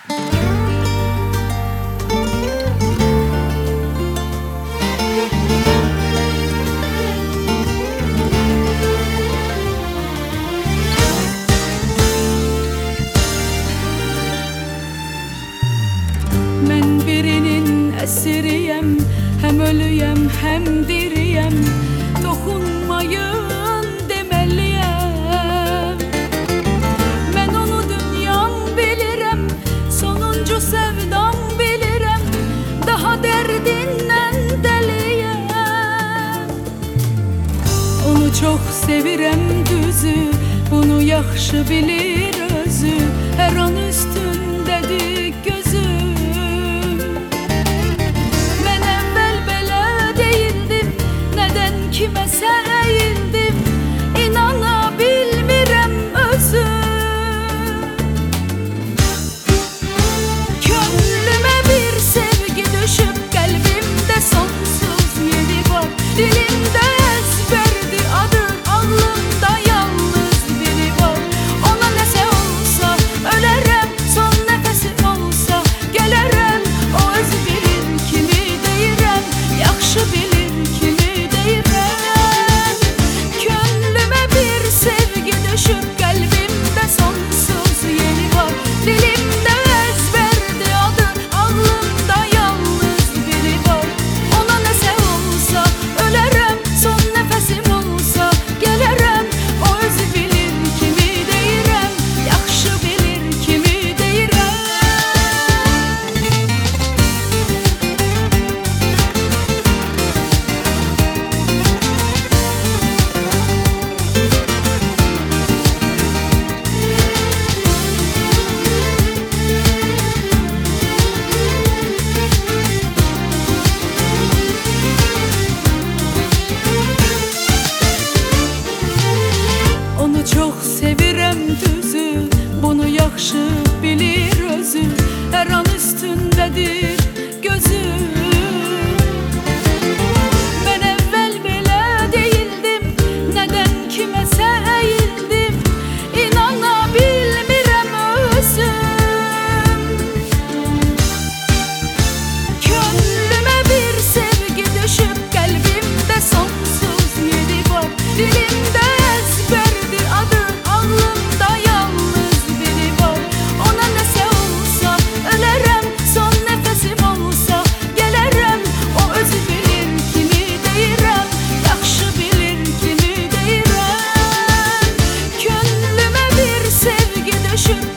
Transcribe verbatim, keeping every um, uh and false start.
Men birinin esiriyem, hem ölüyem hem diriyem. Dokunmayın demeliyem. Men onu dünyam bilirem, sonuncu sevdam bilirem. Daha derdinden deliyem. Onu çok sevirem düzü, bunu yaxşı bilir özü. Her an üstündedir gözü. Kimese eğildim, inanabilmirem özüm. Könlüme bir sevgi düşüp kalbimde sonsuz yeri var. Dilimde ezberdi adı, alnımda yalnız biri var. Ona nese olsa ölerem, son nefesim olsa gelerem. O öz bilir kimi deyirem, yaxşı bilir kimi deyirem. Düşüp kalbimde sonsuz yeri var. Dilimde ezberdi adı, alnımda yalnız biri var. Ona nese olsa ölerem, son nefesim olsa gelerem. O özü bilir kimi deyirem, yaxşı bilir kimi deyirem. Çok sevirem düzü, bunu yaxşı bilir özü. Her an üstündedir gözü. Ben evvel belə değildim, neden kimese eğildim, inanabilmirem özüm. Könlüme bir sevgi düşüp kalbimde sonsuz yeri var. Dilimde ezberdi adı, alnımda yalnız biri var. Ona nese olsa ölerem, son nefesim olsa gelerem. O özü bilir kimi deyirem, yaxşı bilir kimi deyirem. Könlüme bir sevgi düşüp